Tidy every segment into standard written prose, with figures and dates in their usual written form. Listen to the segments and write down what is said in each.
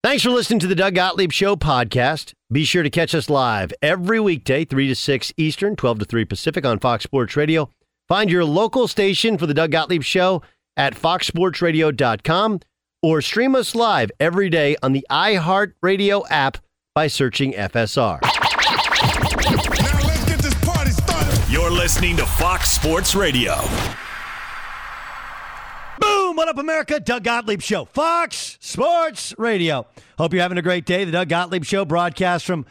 Thanks for listening to the Doug Gottlieb Show podcast. Be sure to catch us live every weekday, 3 to 6 Eastern, 12 to 3 Pacific on Fox Sports Radio. Find your local station for the Doug Gottlieb Show at foxsportsradio.com or stream us live every day on the iHeartRadio app by searching FSR. Now let's get this party started. You're listening to Fox Sports Radio. Boom! What up, America? Doug Gottlieb Show, Fox Sports Radio. Hope you're having a great day. The Doug Gottlieb Show broadcast from,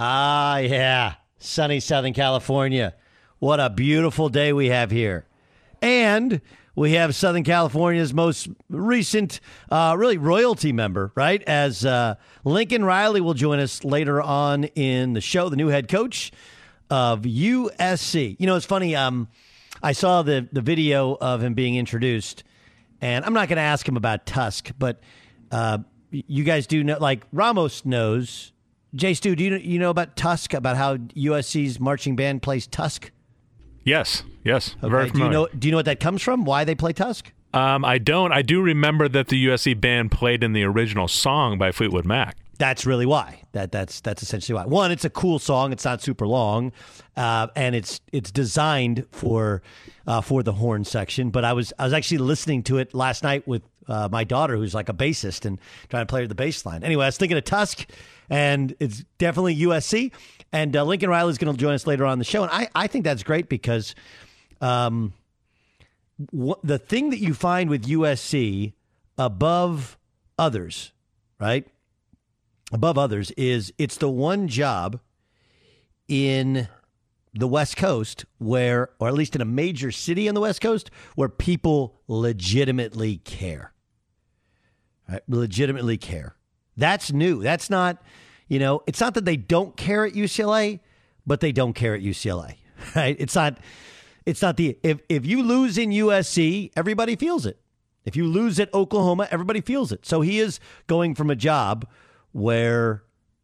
sunny Southern California. What a beautiful day we have here. And we have Southern California's most recent, really royalty member, right? As Lincoln Riley will join us later on in the show, the new head coach of USC. You know, it's funny. I saw the video of him being introduced. And I'm not going to ask him about Tusk, but you guys do know, like Ramos knows. Jay Stu, do you know about Tusk, about how USC's marching band plays Tusk? Yes, okay. Very familiar. Do you know what that comes from? Why they play Tusk? I don't. I do remember that the USC band played in the original song by Fleetwood Mac. That's really why. That's essentially why. One, it's a cool song. It's not super long, and it's designed for the horn section. But I was actually listening to it last night with my daughter, who's like a bassist, and trying to play her the bass line. Anyway, I was thinking of Tusk, and it's definitely USC. And Lincoln Riley is going to join us later on in the show, and I think that's great because the thing that you find with USC above others, right? Above others is it's the one job in the West Coast where, or at least in a major city on the West Coast, where people legitimately care. Right? Legitimately care. That's new. That's not, it's not that they don't care at UCLA, but they don't care at UCLA. Right? It's not if you lose in USC, everybody feels it. If you lose at Oklahoma, everybody feels it. So he is going from a job where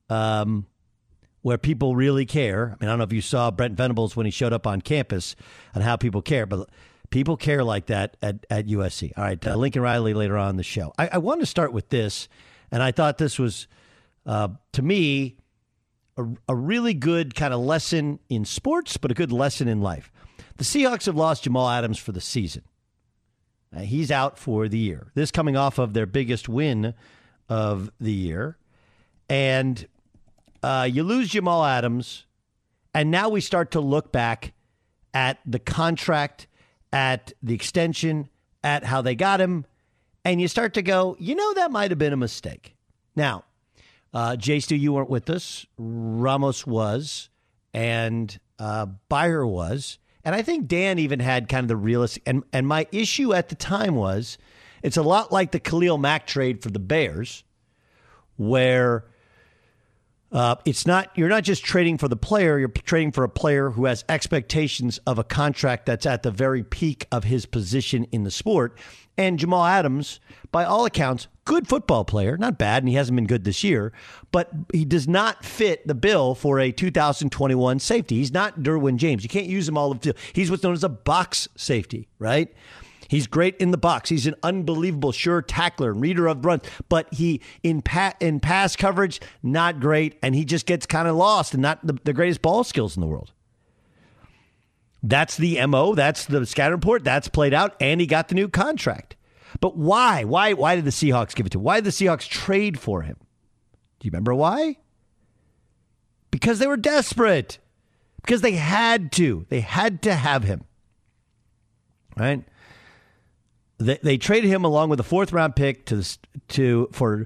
people really care. I mean, I don't know if you saw Brent Venables when he showed up on campus and how people care, but people care like that at USC. All right, Lincoln Riley later on in the show. I wanted to start with this, and I thought this was, to me, a really good kind of lesson in sports, but a good lesson in life. The Seahawks have lost Jamal Adams for the season. He's out for the year. This coming off of their biggest win of the year. And you lose Jamal Adams, and now we start to look back at the contract, at the extension, at how they got him, and you start to go, that might have been a mistake. Now, Jay Stu, you weren't with us. Ramos was, and Byer was. And I think Dan even had kind of the realistic, and my issue at the time was, it's a lot like the Khalil Mack trade for the Bears, where you're not just trading for the player, you're trading for a player who has expectations of a contract that's at the very peak of his position in the sport. And Jamal Adams, by all accounts, good football player, not bad, and he hasn't been good this year, but he does not fit the bill for a 2021 safety. He's not Derwin James. You can't use him all of the field. He's what's known as a box safety, right? He's great in the box. He's an unbelievable sure tackler and reader of runs, but he in pass coverage, not great, and he just gets kind of lost and not the greatest ball skills in the world. That's the MO. That's the scatter report. That's played out, and he got the new contract. But why? Why did the Seahawks give it to him? Why did the Seahawks trade for him? Do you remember why? Because they were desperate. Because they had to. They had to have him. Right? They traded him along with a fourth-round pick for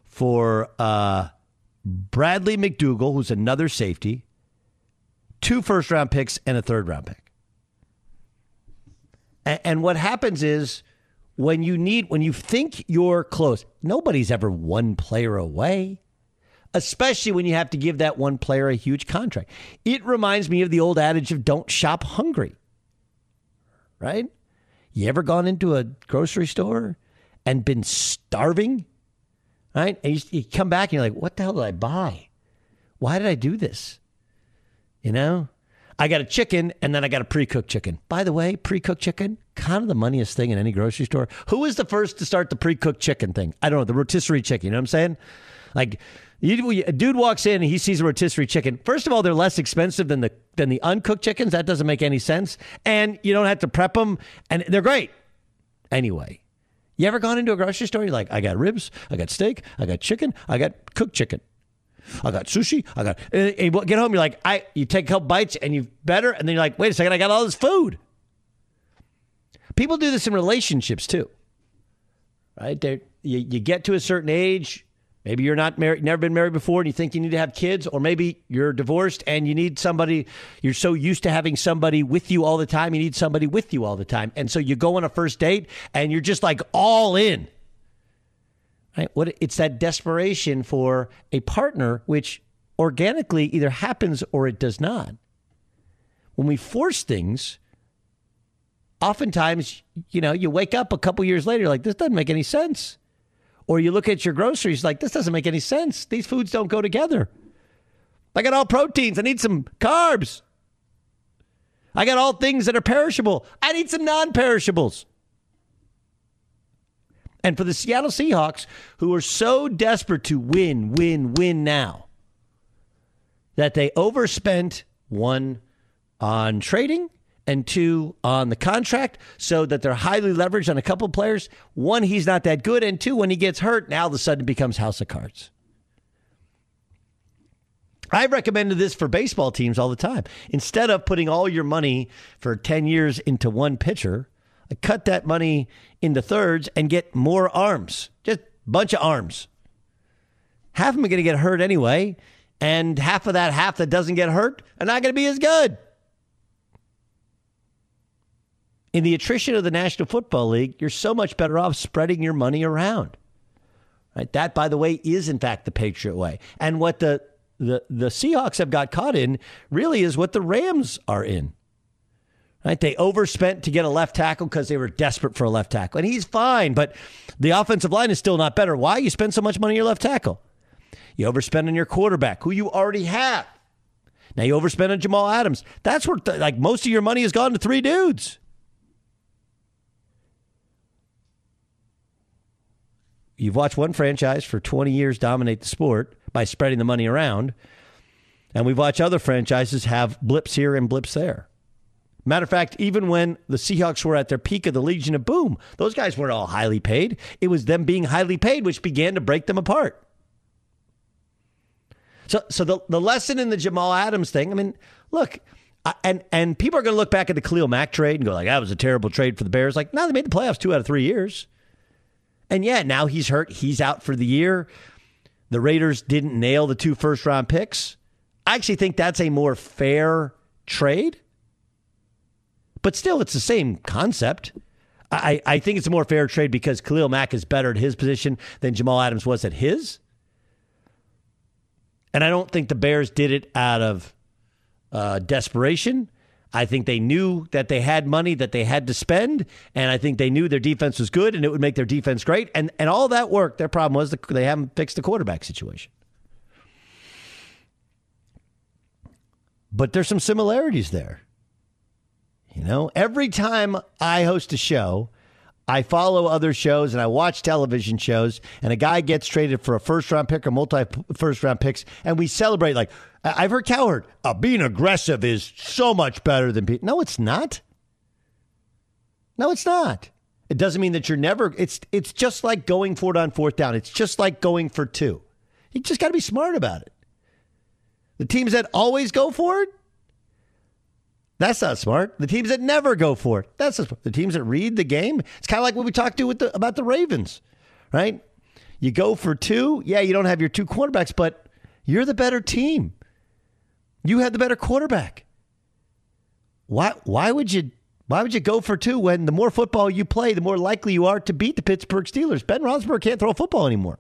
Bradley McDougall, who's another safety, 2 first-round picks, and a third-round pick. And what happens is when you think you're close, nobody's ever one player away, especially when you have to give that one player a huge contract. It reminds me of the old adage of don't shop hungry, right? You ever gone into a grocery store and been starving, right? And you come back and you're like, what the hell did I buy? Why did I do this? I got a chicken and then I got a pre-cooked chicken. By the way, pre-cooked chicken, kind of the moneyest thing in any grocery store. Who was the first to start the pre-cooked chicken thing? I don't know, the rotisserie chicken, you know what I'm saying? Like, a dude walks in and he sees a rotisserie chicken. First of all, they're less expensive than the uncooked chickens. That doesn't make any sense. And you don't have to prep them, and they're great. Anyway, you ever gone into a grocery store? You're like, I got ribs, I got steak, I got chicken, I got cooked chicken, I got sushi, I got. And you get home, you're like, you take a couple bites and you better, and then you're like, wait a second, I got all this food. People do this in relationships too, right? You get to a certain age. Maybe you're not married, never been married before, and you think you need to have kids, or maybe you're divorced and you need somebody. You're so used to having somebody with you all the time, you need somebody with you all the time, and so you go on a first date and you're just like all in. Right? It's that desperation for a partner, which organically either happens or it does not. When we force things, oftentimes, you wake up a couple years later, you're like, this doesn't make any sense. Or you look at your groceries like, this doesn't make any sense. These foods don't go together. I got all proteins. I need some carbs. I got all things that are perishable. I need some non-perishables. And for the Seattle Seahawks, who are so desperate to win now, that they overspent, one, on trading, and two, on the contract, so that they're highly leveraged on a couple of players. One, he's not that good, and two, when he gets hurt, now all of a sudden it becomes house of cards. I've recommended this for baseball teams all the time. Instead of putting all your money for 10 years into one pitcher, I cut that money into thirds and get more arms. Just a bunch of arms. Half of them are going to get hurt anyway, and half that doesn't get hurt are not going to be as good. In the attrition of the National Football League, you're so much better off spreading your money around. Right? That, by the way, is in fact the Patriot way. And what the Seahawks have got caught in really is what the Rams are in. Right? They overspent to get a left tackle because they were desperate for a left tackle. And he's fine, but the offensive line is still not better. Why? You spend so much money on your left tackle. You overspend on your quarterback, who you already have. Now you overspend on Jamal Adams. That's where most of your money has gone to three dudes. You've watched one franchise for 20 years dominate the sport by spreading the money around, and we've watched other franchises have blips here and blips there. Matter of fact, even when the Seahawks were at their peak of the Legion of Boom, those guys weren't all highly paid. It was them being highly paid which began to break them apart. So the lesson in the Jamal Adams thing, I mean, look, and people are going to look back at the Khalil Mack trade and go like, that was a terrible trade for the Bears. Like, no, they made the playoffs 2 out of 3 years. And yeah, now he's hurt. He's out for the year. The Raiders didn't nail the 2 first-round picks. I actually think that's a more fair trade. But still, it's the same concept. I think it's a more fair trade because Khalil Mack is better at his position than Jamal Adams was at his. And I don't think the Bears did it out of desperation. I think they knew that they had money that they had to spend, and I think they knew their defense was good and it would make their defense great. And all that worked. Their problem was they haven't fixed the quarterback situation. But there's some similarities there. Every time I host a show, I follow other shows and I watch television shows, and a guy gets traded for a first-round pick or multi-first-round picks, and we celebrate like, I've heard Cowherd, being aggressive is so much better than being. No, it's not. No, it's not. It doesn't mean that you're never. It's just like going for it on 4th down. It's just like going for 2. You just got to be smart about it. The teams that always go for it, that's not smart. The teams that never go for it, that's not smart. The teams that read the game, it's kind of like what we talked to about the Ravens, right? You go for 2. Yeah, you don't have your 2 quarterbacks, but you're the better team. You had the better quarterback. Why would you go for 2 when the more football you play, the more likely you are to beat the Pittsburgh Steelers? Ben Roethlisberger can't throw a football anymore.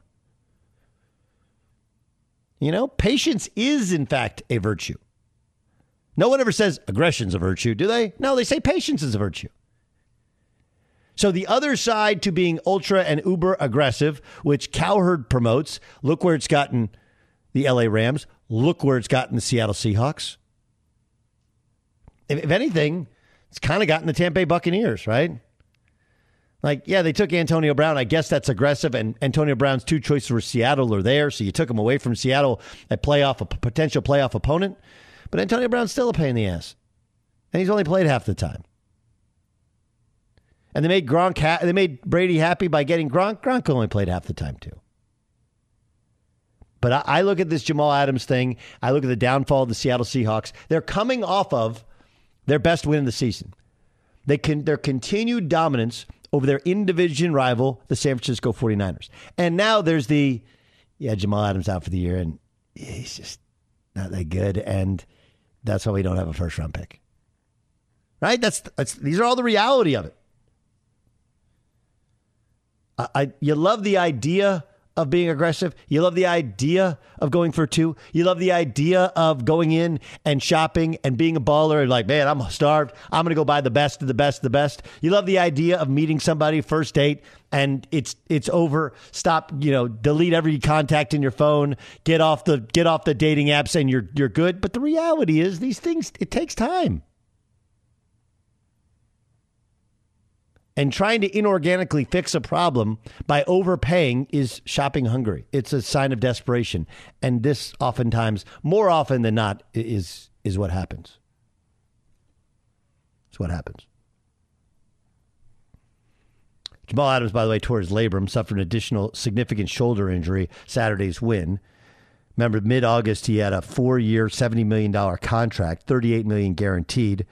Patience is, in fact, a virtue. No one ever says aggression's a virtue, do they? No, they say patience is a virtue. So the other side to being ultra and uber aggressive, which Cowherd promotes, look where it's gotten the LA Rams. Look where it's gotten the Seattle Seahawks. If anything, it's kind of gotten the Tampa Bay Buccaneers, right? Like, yeah, they took Antonio Brown. I guess that's aggressive. And Antonio Brown's 2 choices were Seattle or there. So you took him away from Seattle, a potential playoff opponent. But Antonio Brown's still a pain in the ass. And he's only played half the time. And they made they made Brady happy by getting Gronk. Gronk only played half the time, too. But I look at this Jamal Adams thing. I look at the downfall of the Seattle Seahawks. They're coming off of their best win of the season. Their continued dominance over their in-division rival, the San Francisco 49ers. And now there's Jamal Adams out for the year, and he's just not that good, and that's why we don't have a first-round pick. Right? These are all the reality of it. You love the idea of being aggressive. You love the idea of going for 2. You love the idea of going in and shopping and being a baller and like, man, I'm starved. I'm going to go buy the best of the best of the best. You love the idea of meeting somebody first date and it's over. Stop, delete every contact in your phone. Get off the dating apps and you're good. But the reality is these things, it takes time. And trying to inorganically fix a problem by overpaying is shopping hungry. It's a sign of desperation. And this oftentimes, more often than not, is what happens. It's what happens. Jamal Adams, by the way, tore his labrum, suffered an additional significant shoulder injury Saturday's win. Remember, mid-August, he had a 4-year, $70 million contract, $38 million guaranteed.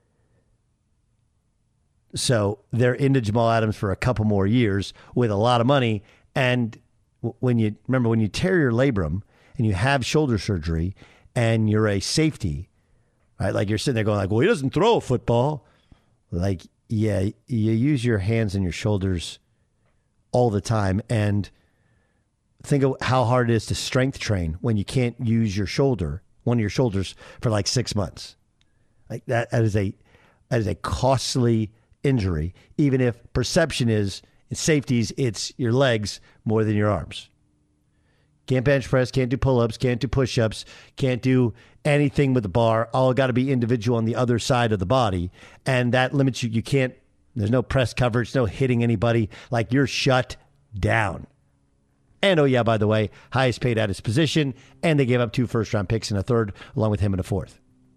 So they're into Jamal Adams for a couple more years with a lot of money. And when you tear your labrum and you have shoulder surgery and you're a safety, right? Like you're sitting there going like, well, he doesn't throw a football. Like, yeah, you use your hands and your shoulders all the time. And think of how hard it is to strength train when you can't use one of your shoulders for like 6 months. Like that is a costly injury, even if perception is in safeties, it's your legs more than your arms. Can't bench press, can't do pull-ups, can't do push-ups, can't do anything with the bar. All got to be individual on the other side of the body. And that limits you. You can't, there's no press coverage, no hitting anybody. Like you're shut down. And oh yeah, by the way, highest paid at his position. And they gave up 2 first-round picks and a third, along with him in a 4th.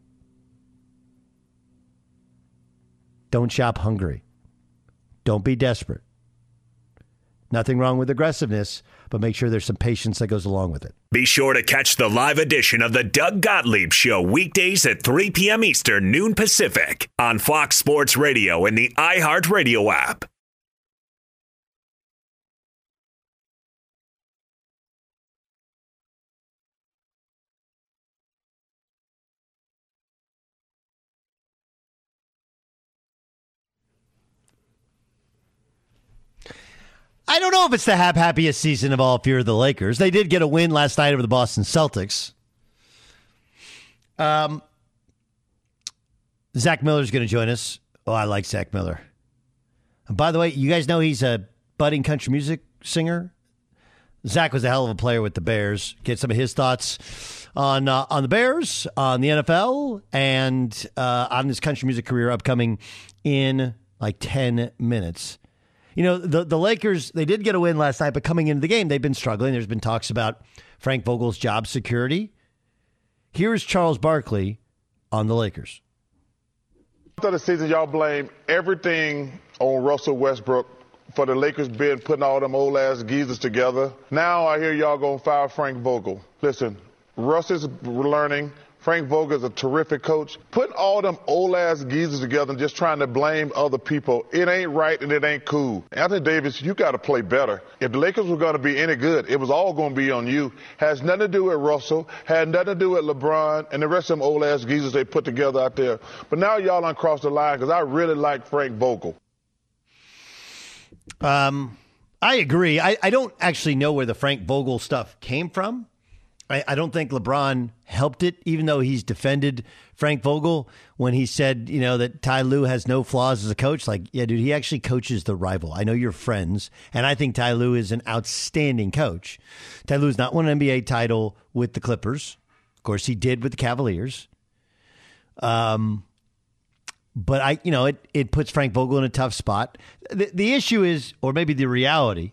Don't shop hungry. Don't be desperate. Nothing wrong with aggressiveness, but make sure there's some patience that goes along with it. Be sure to catch the live edition of the Doug Gottlieb Show weekdays at 3 p.m. Eastern, noon Pacific on Fox Sports Radio and the iHeartRadio app. I don't know if it's the happiest season of all if you're the Lakers. They did get a win last night over the Boston Celtics. Zach Miller's going to join us. Oh, I like Zach Miller. And by the way, you guys know he's a budding country music singer. Zach was a hell of a player with the Bears. Get some of his thoughts on the Bears, on the NFL, and on his country music career upcoming in like 10 minutes. You know, the Lakers, they did get a win last night, but coming into the game, they've been struggling. There's been talks about Frank Vogel's job security. Here's Charles Barkley on the Lakers. After the season, y'all blame everything on Russell Westbrook for the Lakers putting all them old-ass geezers together. Now I hear y'all going to fire Frank Vogel. Listen, Russ is learning. Frank Vogel is a terrific coach. Putting all them old-ass geezers together and just trying to blame other people, it ain't right and it ain't cool. Anthony Davis, you got to play better. If the Lakers were going to be any good, it was all going to be on you. Has nothing to do with Russell, had nothing to do with LeBron and the rest of them old-ass geezers they put together out there. But now y'all done crossed the line because I really like Frank Vogel. I agree. I don't actually know where the Frank Vogel stuff came from. I don't think LeBron helped it, even though he's defended Frank Vogel when he said, you know, that Ty Lue has no flaws as a coach. Like, yeah, dude, he actually coaches the rival. I know you're friends, and I think Ty Lue is an outstanding coach. Ty Lue's not won an NBA title with the Clippers. Of course, he did with the Cavaliers. But it puts Frank Vogel in a tough spot. The issue is, or maybe the reality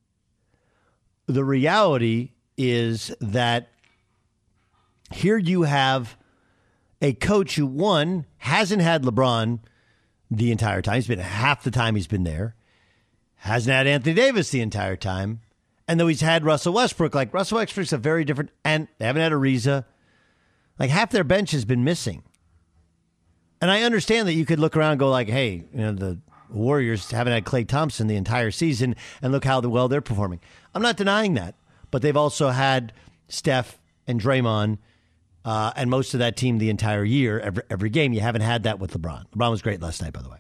is that here you have a coach who, one, hasn't had LeBron the entire time. He's been half the time he's been there. Hasn't had Anthony Davis the entire time. And though he's had Russell Westbrook, like Russell Westbrook's a very different, and they haven't had Ariza. Like half their bench has been missing. And I understand that you could look around and go like, hey, the Warriors haven't had Klay Thompson the entire season, and look how well they're performing. I'm not denying that. But they've also had Steph and Draymond and most of that team the entire year, every game. You haven't had that with LeBron. LeBron was great last night, by the way.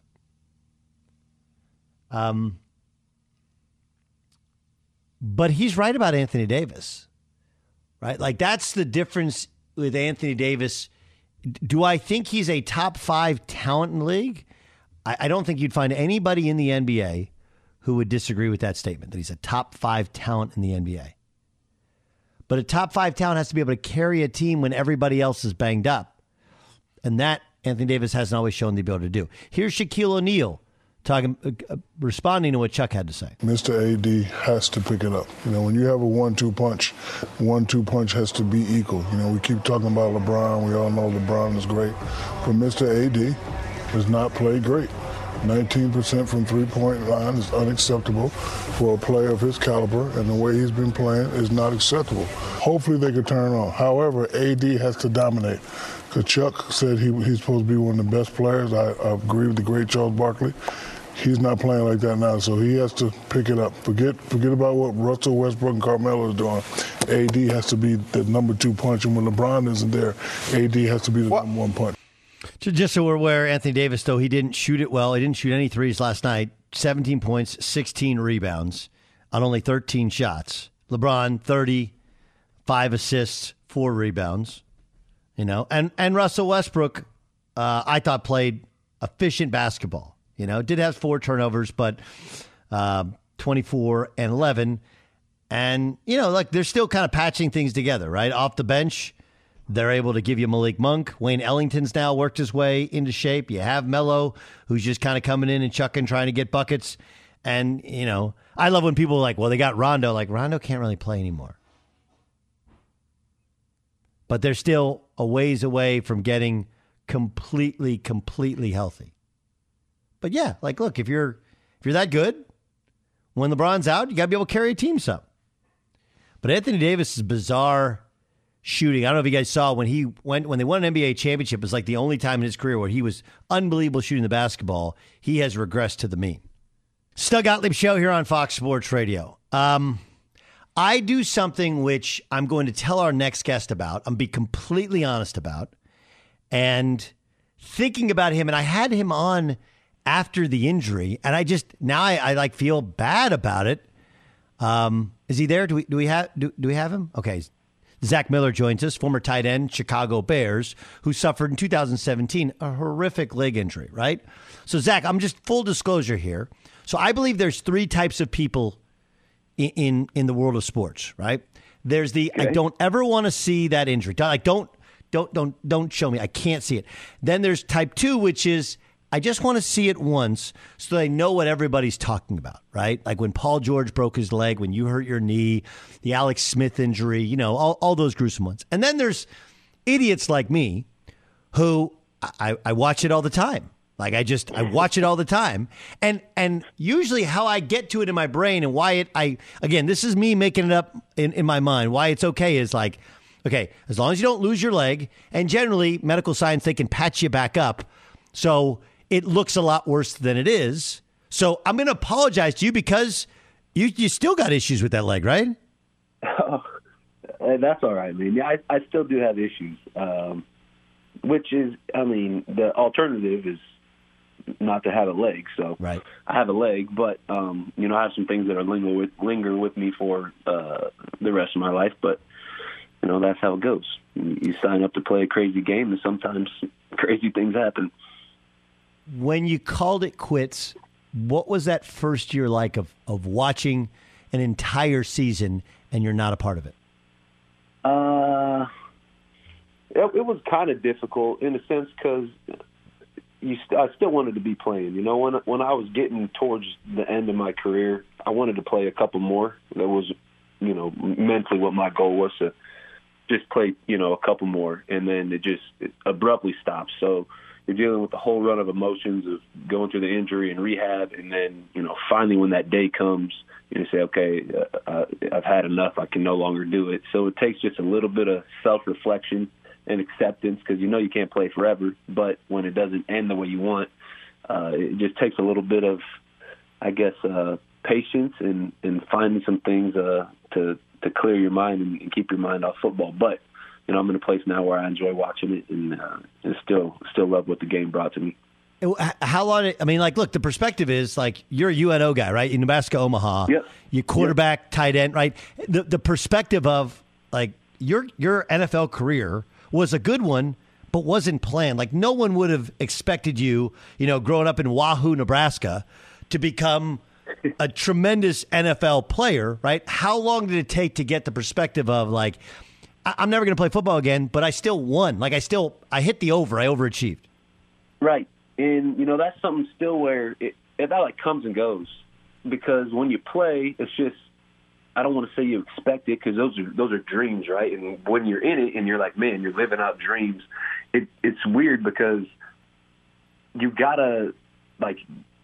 But he's right about Anthony Davis, right? Like that's the difference with Anthony Davis. Do I think he's a top 5 talent in the league? I don't think you'd find anybody in the NBA who would disagree with that statement, that he's a top 5 talent in the NBA. But a top 5 talent has to be able to carry a team when everybody else is banged up. And that Anthony Davis hasn't always shown the ability to do. Here's Shaquille O'Neal responding to what Chuck had to say. Mr. AD has to pick it up. When you have a 1-2 punch has to be equal. We keep talking about LeBron. We all know LeBron is great. But Mr. AD has not played great. 19% from three-point line is unacceptable for a player of his caliber, and the way he's been playing is not acceptable. Hopefully they can turn on. However, AD has to dominate. Because Chuck said he's supposed to be one of the best players. I agree with the great Charles Barkley. He's not playing like that now, so he has to pick it up. Forget about what Russell Westbrook and Carmelo is doing. AD has to be the number 2 punch, and when LeBron isn't there, AD has to be the number 1 punch. Just so we're aware, Anthony Davis, though, he didn't shoot it well. He didn't shoot any threes last night. 17 points, 16 rebounds on only 13 shots. LeBron, 30, 5 assists, 4 rebounds. And Russell Westbrook, I thought played efficient basketball. Did have 4 turnovers, but 24 and 11. And, they're still kind of patching things together, right? Off the bench, they're able to give you Malik Monk. Wayne Ellington's now worked his way into shape. You have Melo, who's just kind of coming in and chucking, trying to get buckets. And, I love when people are like, well, they got Rondo. Like, Rondo can't really play anymore. But they're still a ways away from getting completely healthy. But yeah, look, if you're that good, when LeBron's out, you got to be able to carry a team some. But Anthony Davis' bizarre shooting, I don't know if you guys saw when they won an NBA championship, it was like the only time in his career where he was unbelievable shooting the basketball. He has regressed to the mean. Doug Gottlieb Show here on Fox Sports Radio. I do something which I'm going to tell our next guest about. I'm be completely honest about. And thinking about him, and I had him on after the injury, and I feel bad about it. Is he there? Do we have him? Okay. Zach Miller joins us, former tight end, Chicago Bears, who suffered in 2017 a horrific leg injury, right? So, Zach, I'm just full disclosure here. So I believe there's 3 types of people in the world of sports, right? There's the I don't ever want to see that injury. Don't show me. I can't see it. Then there's type 2, which is I just want to see it once so they know what everybody's talking about, right? Like when Paul George broke his leg, when you hurt your knee, the Alex Smith injury, all those gruesome ones. And then there's idiots like me who I watch it all the time. I watch it all the time. And usually how I get to it in my brain and why again, this is me making it up in my mind, why it's okay is okay, as long as you don't lose your leg, and generally medical science, they can patch you back up. So it looks a lot worse than it is. So I'm going to apologize to you because you still got issues with that leg, right? Oh, that's all right, man. Yeah, I still do have issues, which is, the alternative is not to have a leg. So right. I have a leg, but, I have some things that are linger with me for the rest of my life. But, that's how it goes. You sign up to play a crazy game, and sometimes crazy things happen. When you called it quits, what was that first year like of watching an entire season and you're not a part of it? It was kind of difficult in a sense because I still wanted to be playing. You know, when I was getting towards the end of my career, I wanted to play a couple more. That was, you know, mentally what my goal was, to just play, you know, a couple more, and then it abruptly stops. So you're dealing with the whole run of emotions of going through the injury and rehab, and then, you know, finally when that day comes, you say, okay, I've had enough. I can no longer do it. So it takes just a little bit of self-reflection and acceptance, because you know you can't play forever. But when it doesn't end the way you want, it just takes a little bit of, I guess, patience and finding some things to clear your mind and keep your mind off football. But you know, I'm in a place now where I enjoy watching it and still love what the game brought to me. How long? I mean, like, look, the perspective is like you're a UNO guy, right? In Nebraska, Omaha. Yep. You quarterback, tight end, right? The perspective of like your NFL career was a good one, but wasn't planned. Like no one would have expected you, you know, growing up in Wahoo, Nebraska, to become a tremendous NFL player, right? How long did it take to get the perspective of like, I'm never going to play football again, but I still won. Like I hit the over. I overachieved. Right. And, you know, that's something still where that like comes and goes, because when you play, it's just, I don't want to say you expect it, because those are dreams, right? And when you're in it and you're like, man, you're living out dreams, it's weird because you got to like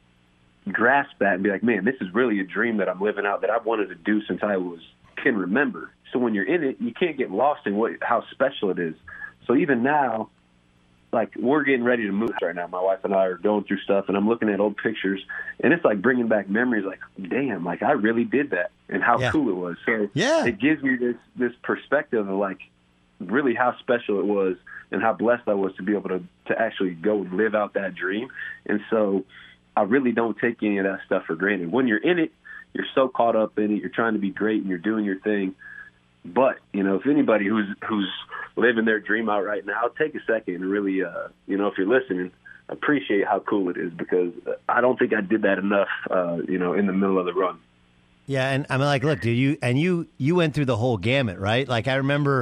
grasp that and be like, man, this is really a dream that I'm living out that I've wanted to do since I can remember. So when you're in it, you can't get lost in how special it is. So even now, like, we're getting ready to move right now. My wife and I are going through stuff, and I'm looking at old pictures, and it's like bringing back memories. Like, damn, like I really did that, and how cool it was. So it gives me this perspective of like really how special it was and how blessed I was to be able to actually go and live out that dream. And so I really don't take any of that stuff for granted. When you're in it, you're so caught up in it. You're trying to be great, and you're doing your thing. But, you know, if anybody who's living their dream out right now, take a second and really, you know, if you're listening, appreciate how cool it is, because I don't think I did that enough, you know, in the middle of the run. Yeah, and I'm like, look, dude, you went through the whole gamut, right? Like I remember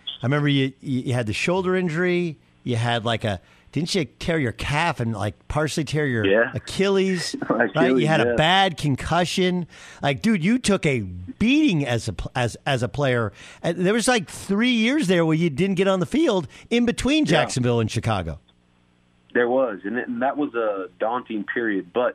you had the shoulder injury, you had like didn't you tear your calf and like partially tear your Achilles? Right? You had a bad concussion. Like, dude, you took a beating as a player. And there was like 3 years there where you didn't get on the field in between Jacksonville and Chicago. There was, and that was a daunting period. But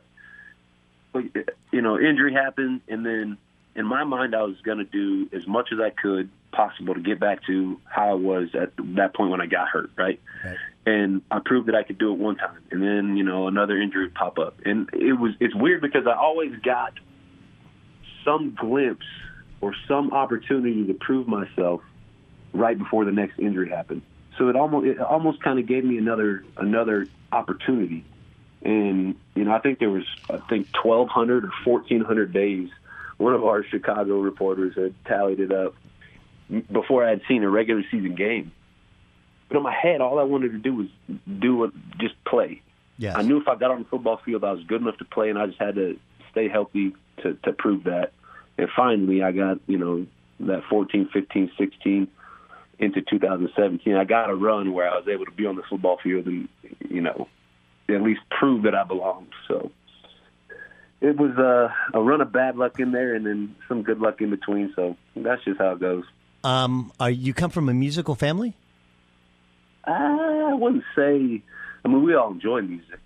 you know, injury happened, and then in my mind, I was going to do as much as I could possible to get back to how I was at that point when I got hurt, right? And I proved that I could do it one time, and then, you know, another injury would pop up. And it's weird because I always got some glimpse or some opportunity to prove myself right before the next injury happened. So it almost kind of gave me another opportunity. And, you know, I think there was 1,200 or 1,400 days. One of our Chicago reporters had tallied it up before I had seen a regular season game. But in my head, all I wanted to do was just play. Yes. I knew if I got on the football field, I was good enough to play, and I just had to stay healthy to prove that. And finally, I got, you know, that 14, 15, 16 into 2017. I got a run where I was able to be on the football field and, you know, at least prove that I belonged. So it was a run of bad luck in there and then some good luck in between. So that's just how it goes. You come from a musical family? I wouldn't say. I mean, we all enjoy music.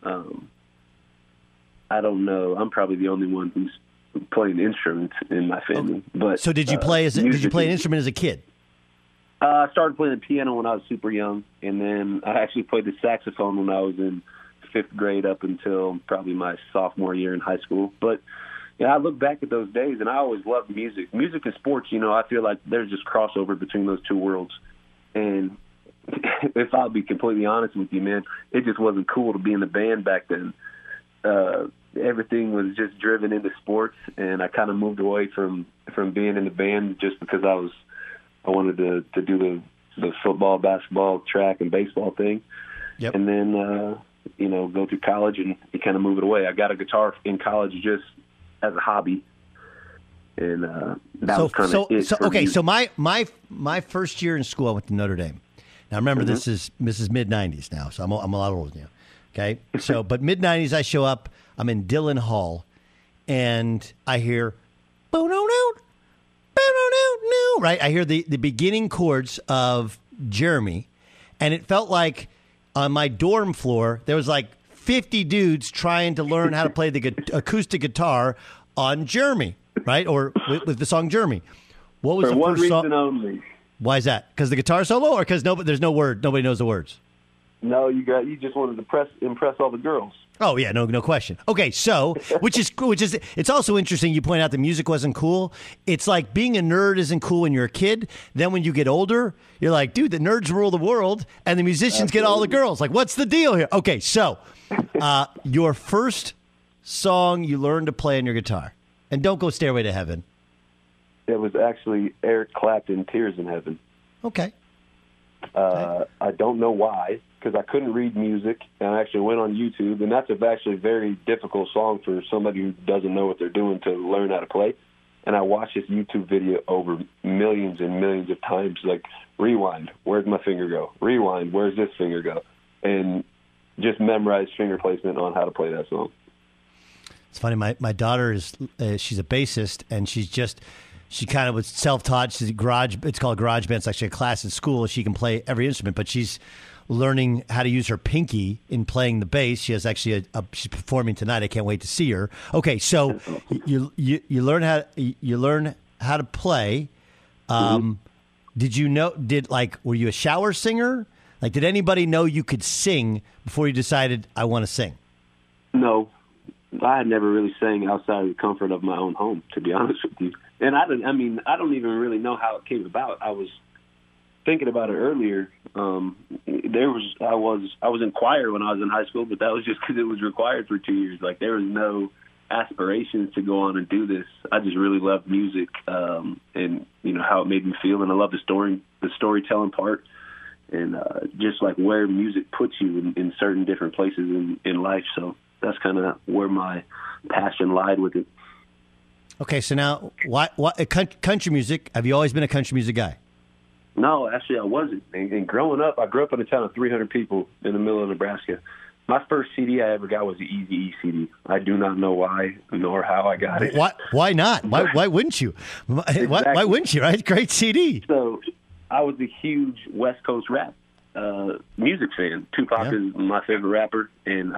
I don't know. I'm probably the only one who's playing instruments in my family. But so did you play did you play an instrument as a kid? I started playing the piano when I was super young, and then I actually played the saxophone when I was in 5th grade up until probably my sophomore year in high school. But yeah, I look back at those days, and I always loved music. Music and sports, you know, I feel like there's just crossover between those two worlds. And if I'll be completely honest with you, man, it just wasn't cool to be in the band back then. Everything was just driven into sports, and I kind of moved away from being in the band just because I wanted to do the football, basketball, track, and baseball thing. Yep. And then, you know, go through college and you kind of move it away. I got a guitar in college just as a hobby. And that was kind of it. Okay, so my first year in school, I went to Notre Dame. Now, remember, this is mid-'90s now, so I'm a lot older than you. Okay, so but mid-'90s, I show up. I'm in Dillon Hall, and I hear, right? I hear the beginning chords of Jeremy, and it felt like on my dorm floor there was like 50 dudes trying to learn how to play the acoustic guitar on Jeremy, right? Or with the song Jeremy. What was For the one first reason song? only. Why is that? Because the guitar solo, or because there's no word, nobody knows the words? No, you just wanted to impress all the girls. Oh yeah, no question. Okay, so which is it's also interesting. You point out the music wasn't cool. It's like being a nerd isn't cool when you're a kid. Then when you get older, you're like, dude, the nerds rule the world, and the musicians get all the girls. Like, what's the deal here? Okay, so your first song you learned to play on your guitar, and don't go Stairway to Heaven. It was actually Eric Clapton, Tears in Heaven. Okay. I don't know why, because I couldn't read music, and I actually went on YouTube, and that's actually a very difficult song for somebody who doesn't know what they're doing to learn how to play. And I watched this YouTube video over millions and millions of times, like, rewind, where's my finger go? Rewind, where's this finger go? And just memorized finger placement on how to play that song. It's funny, my daughter is she's a bassist, and she kind of was self-taught. She's it's called GarageBand. It's actually a class at school. She can play every instrument, but she's learning how to use her pinky in playing the bass. She has actually she's performing tonight. I can't wait to see her. Okay, so you learn how to play. Were you a shower singer? Like, did anybody know you could sing before you decided I want to sing? No, I had never really sang outside of the comfort of my own home, to be honest with you. And I don't even really know how it came about. I was thinking about it earlier. I was in choir when I was in high school, but that was just because it was required for 2 years. Like, there was no aspirations to go on and do this. I just really loved music, and how it made me feel, and I love the storytelling part, and just like where music puts you in certain different places in life. So that's kind of where my passion lied with it. Okay, so now, why country music? Have you always been a country music guy? No, actually, I wasn't. And growing up, I grew up in a town of 300 people in the middle of Nebraska. My first CD I ever got was the Eazy-E CD. I do not know why nor how I got it. Why not? Why wouldn't you? Exactly. Why wouldn't you? Right, great CD. So I was a huge West Coast rap music fan. Tupac is my favorite rapper, and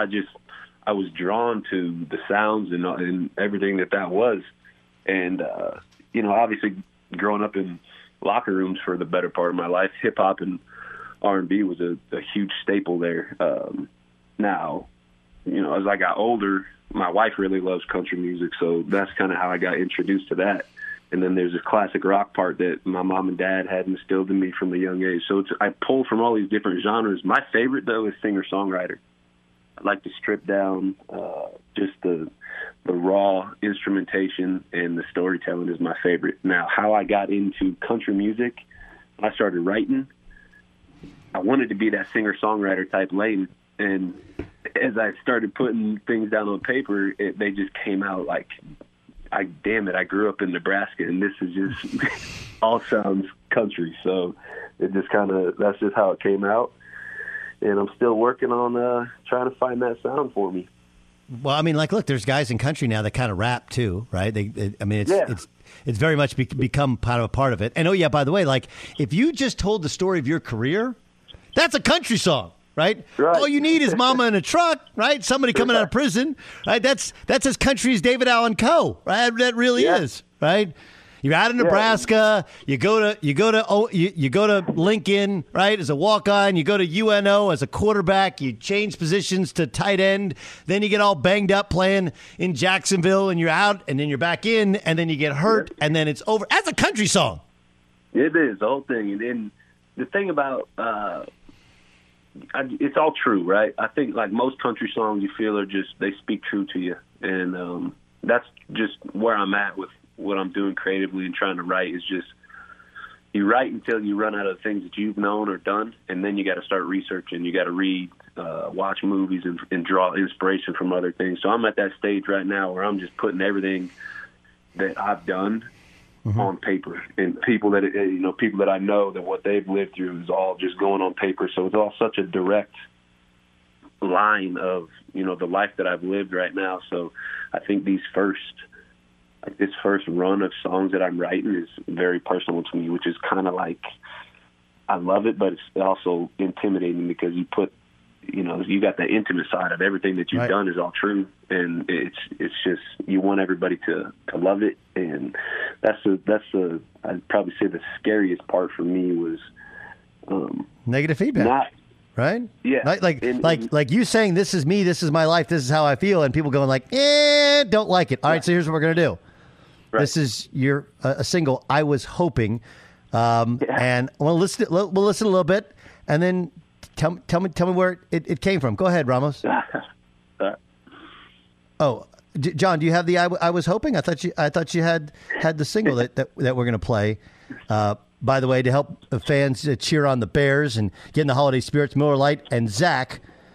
I was drawn to the sounds and everything that was. And, obviously growing up in locker rooms for the better part of my life, hip-hop and R&B was a huge staple there. Now, as I got older, my wife really loves country music, so that's kind of how I got introduced to that. And then there's this classic rock part that my mom and dad had instilled in me from a young age. So I pull from all these different genres. My favorite, though, is singer-songwriter. I like to strip down just the raw instrumentation, and the storytelling is my favorite. Now, how I got into country music, I started writing. I wanted to be that singer-songwriter type lane, and as I started putting things down on paper, they just came out like, I grew up in Nebraska, and this is just all sounds country. So it just that's just how it came out. And I'm still working on trying to find that sound for me. Well, I mean, look, there's guys in country now that kind of rap too, right? It's very much become kind of a part of it. And by the way, like, if you just told the story of your career, that's a country song, right? All you need is mama in a truck, right? Somebody coming out of prison, right? That's as country as David Allan Coe, right? That really is, right? You're out of Nebraska. You go to Lincoln, right, as a walk-on. You go to UNO as a quarterback. You change positions to tight end. Then you get all banged up playing in Jacksonville, and you're out, and then you're back in, and then you get hurt, and then it's over. That's a country song. It is, the whole thing. And the thing about it's all true, right? I think like most country songs, you feel are just they speak true to you, and that's just where I'm at with what I'm doing creatively and trying to write. Is just you write until you run out of things that you've known or done, and then you got to start researching. You got to read, watch movies, and draw inspiration from other things. So I'm at that stage right now where I'm just putting everything that I've done on paper, and people that I know that what they've lived through is all just going on paper. So it's all such a direct line of, the life that I've lived right now. So I think this first run of songs that I'm writing is very personal to me, which is kind of like, I love it, but it's also intimidating because you put, you got the intimate side of everything that you've done is all true. And it's just, you want everybody to love it. And that's I'd probably say the scariest part for me was, negative feedback. Right? Yeah. Like you saying, this is me, this is my life, this is how I feel, and people going like, don't like it. All right, so here's what we're going to do. Right. This is your a single, I Was Hoping. And we'll listen a little bit, and then tell me where it came from. Go ahead, Ramos. Oh, John, do you have the I Was Hoping? I thought you had the single that we're going to play. By the way, to help fans cheer on the Bears and get in the holiday spirits, Miller Lite and Zach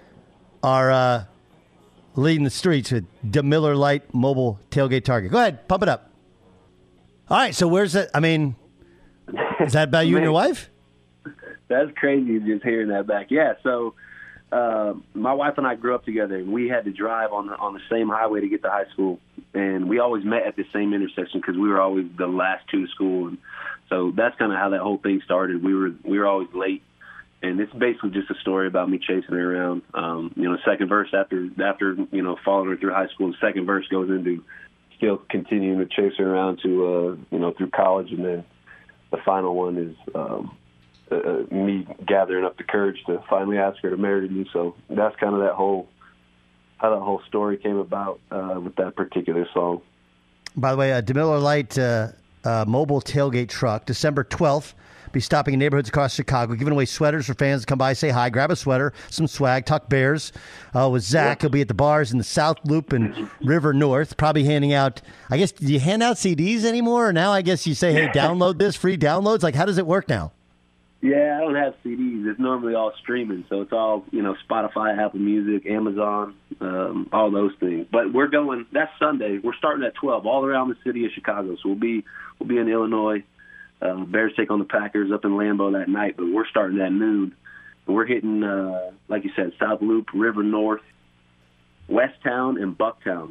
are leading the streets with the Miller Lite mobile tailgate Target. Go ahead, pump it up. All right, so where's that? I mean, is that about you and your wife? That's crazy just hearing that back. Yeah, so my wife and I grew up together, and we had to drive on the same highway to get to high school. And we always met at the same intersection because we were always the last two to school. And so that's kind of how that whole thing started. We were always late. And it's basically just a story about me chasing her around. Second verse after following her through high school, the second verse goes into still continuing to chase her around to, through college. And then the final one is me gathering up the courage to finally ask her to marry me. So that's kind of how that whole story came about with that particular song. By the way, DeMiller Lite mobile tailgate truck, December 12th, be stopping in neighborhoods across Chicago, giving away sweaters for fans to come by, say hi, grab a sweater, some swag, Talk Bears. With Zach, he'll be at the bars in the South Loop and River North, probably handing out, I guess, do you hand out CDs anymore? Or now I guess you say, hey, download this, free downloads? Like, how does it work now? Yeah, I don't have CDs. It's normally all streaming. So it's all, Spotify, Apple Music, Amazon, all those things. But we're going, that's Sunday. We're starting at 12 all around the city of Chicago. So we'll be in Illinois. Bears take on the Packers up in Lambeau that night, but we're starting at noon. We're hitting, like you said, South Loop, River North, Westtown, and Bucktown.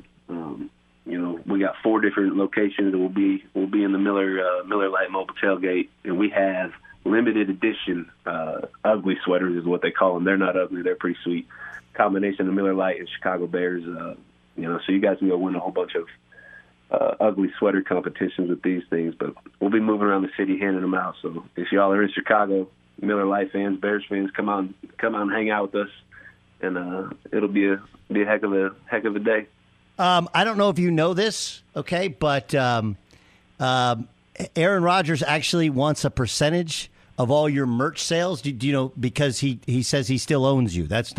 We got 4 different locations, and we'll be in the Miller Lite mobile tailgate, and we have limited edition ugly sweaters is what they call them. They're not ugly; they're pretty sweet. Combination of Miller Lite and Chicago Bears. So you guys can go win a whole bunch of ugly sweater competitions with these things. But we'll be moving around the city handing them out. So if y'all are in Chicago, Miller Lite fans, Bears fans, come out and hang out with us, and it'll be a heck of a day. I don't know if you know this, okay, but Aaron Rodgers actually wants a percentage of all your merch sales. Do you know, because he says he still owns you. That's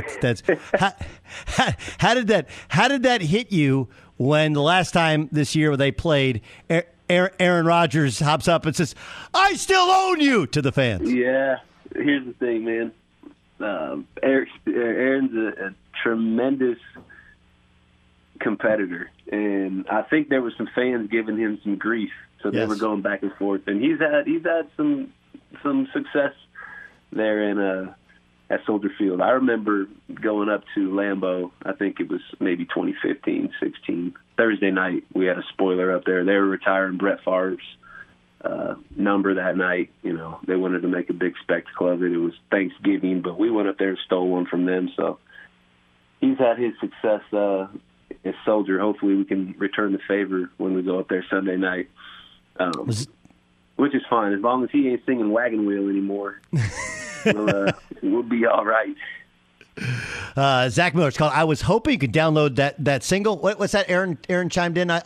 how did that hit you when the last time this year they played, Aaron Rodgers hops up and says, "I still own you" to the fans? Yeah, here's the thing, man. Aaron's a tremendous competitor, and I think there were some fans giving him some grief, so they were going back and forth. And he's had some success there in at Soldier Field. I remember going up to Lambeau, I think it was maybe 2015, 16. Thursday night, we had a spoiler up there. They were retiring Brett Favre's number that night. They wanted to make a big spectacle of it. It was Thanksgiving, but we went up there and stole one from them. So he's had his success as Soldier. Hopefully we can return the favor when we go up there Sunday night. Which is fine. As long as he ain't singing Wagon Wheel anymore, we'll be all right. Zach Miller, it's called I Was Hoping. You could download that single. What's that? Aaron chimed in. There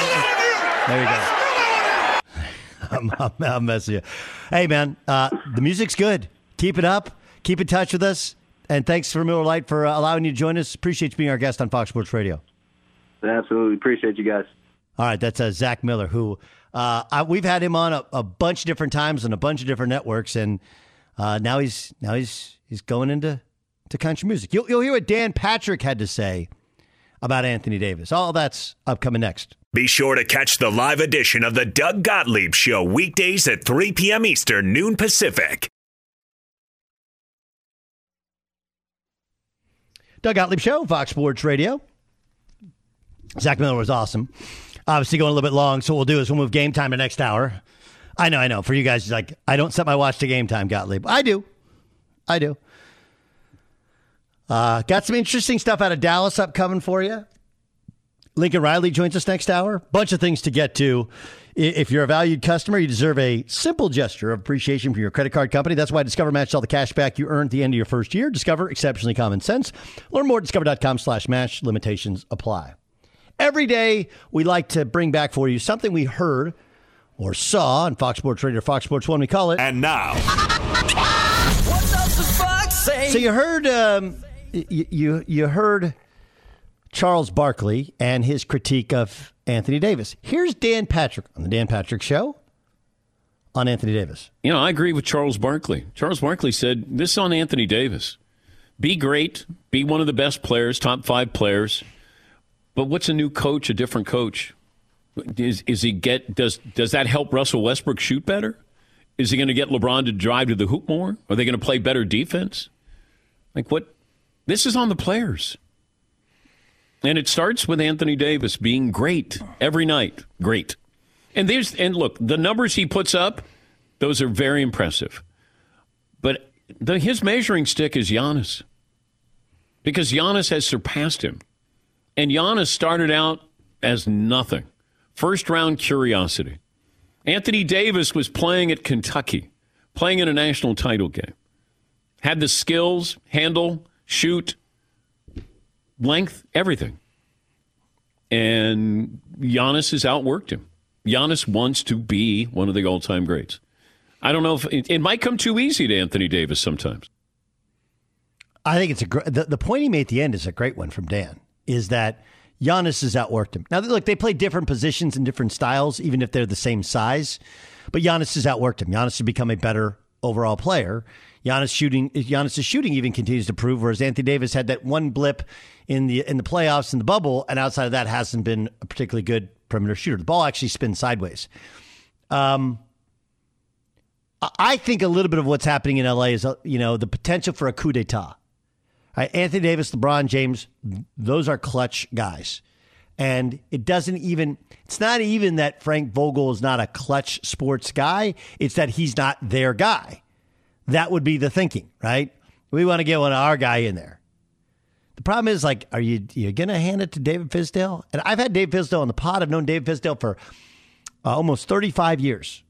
you go. I'm messing you. Hey, man, the music's good. Keep it up. Keep in touch with us. And thanks for Miller Lite for allowing you to join us. Appreciate you being our guest on Fox Sports Radio. Absolutely. Appreciate you guys. All right, that's Zach Miller, who we've had him on a bunch of different times on a bunch of different networks, and now he's going into country music. You'll hear what Dan Patrick had to say about Anthony Davis. All that's upcoming next. Be sure to catch the live edition of the Doug Gottlieb Show weekdays at 3 p.m. Eastern, noon Pacific. Doug Gottlieb Show, Fox Sports Radio. Zach Miller was awesome. Obviously going a little bit long, so what we'll do is we'll move game time to next hour. I know. For you guys, it's like, I don't set my watch to game time, Gottlieb. I do. Got some interesting stuff out of Dallas upcoming for you. Lincoln Riley joins us next hour. Bunch of things to get to. If you're a valued customer, you deserve a simple gesture of appreciation from your credit card company. That's why Discover matched all the cash back you earned at the end of your first year. Discover, exceptionally common sense. Learn more at discover.com/match. Limitations apply. Every day, we like to bring back for you something we heard or saw on Fox Sports Radio, Fox Sports 1, we call it. And now. What does the fox say? So you heard, you heard Charles Barkley and his critique of Anthony Davis. Here's Dan Patrick on the Dan Patrick Show on Anthony Davis. You know, I agree with Charles Barkley. Charles Barkley said, this is on Anthony Davis. Be great. Be one of the best players, top 5 players. But what's a new coach, a different coach? Does that help Russell Westbrook shoot better? Is he going to get LeBron to drive to the hoop more? Are they going to play better defense? Like what? This is on the players. And it starts with Anthony Davis being great every night. Great. And look, the numbers he puts up, those are very impressive. But his measuring stick is Giannis. Because Giannis has surpassed him. And Giannis started out as nothing. First-round curiosity. Anthony Davis was playing at Kentucky, playing in a national title game. Had the skills, handle, shoot, length, everything. And Giannis has outworked him. Giannis wants to be one of the all-time greats. I don't know if it might come too easy to Anthony Davis sometimes. I think it's the point he made at the end is a great one from Dan, is that Giannis has outworked him. Now, look, they play different positions and different styles, even if they're the same size. But Giannis has outworked him. Giannis has become a better overall player. Giannis' shooting even continues to prove, whereas Anthony Davis had that one blip in the playoffs in the bubble, and outside of that hasn't been a particularly good perimeter shooter. The ball actually spins sideways. I think a little bit of what's happening in LA is, the potential for a coup d'etat. Right? Anthony Davis, LeBron James, those are clutch guys. And it's not even that Frank Vogel is not a clutch sports guy. It's that he's not their guy. That would be the thinking, right? We want to get one of our guy in there. The problem is, like, are you going to hand it to David Fizdale? And I've had Dave Fizdale on the pod. I've known Dave Fizdale for almost 35 years.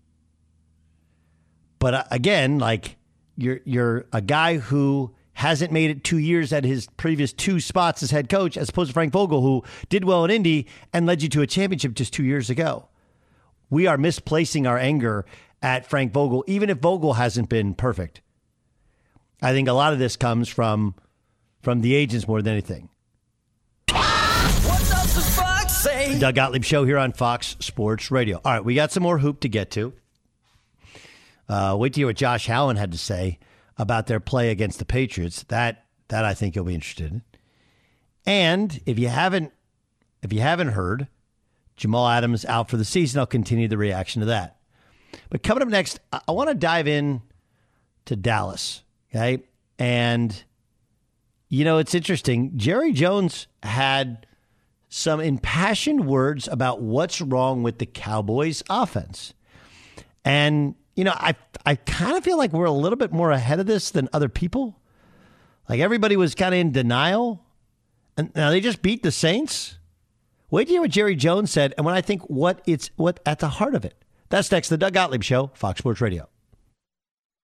But again, like, you're a guy who hasn't made it 2 years at his previous 2 spots as head coach, as opposed to Frank Vogel, who did well in Indy and led you to a championship just 2 years ago. We are misplacing our anger at Frank Vogel, even if Vogel hasn't been perfect. I think a lot of this comes from the agents more than anything. What does the fox say? Doug Gottlieb Show here on Fox Sports Radio. All right, we got some more hoop to get to. Wait to hear what Josh Allen had to say about their play against the Patriots. That I think you'll be interested in. And if you haven't heard, Jamal Adams out for the season. I'll continue the reaction to that. But coming up next, I want to dive in to Dallas. Okay, and it's interesting. Jerry Jones had some impassioned words about what's wrong with the Cowboys' offense, and I kind of feel like we're a little bit more ahead of this than other people. Like, everybody was kind of in denial. And now they just beat the Saints. Wait to hear what Jerry Jones said, and when I think what at the heart of it. That's next. The Doug Gottlieb Show, Fox Sports Radio.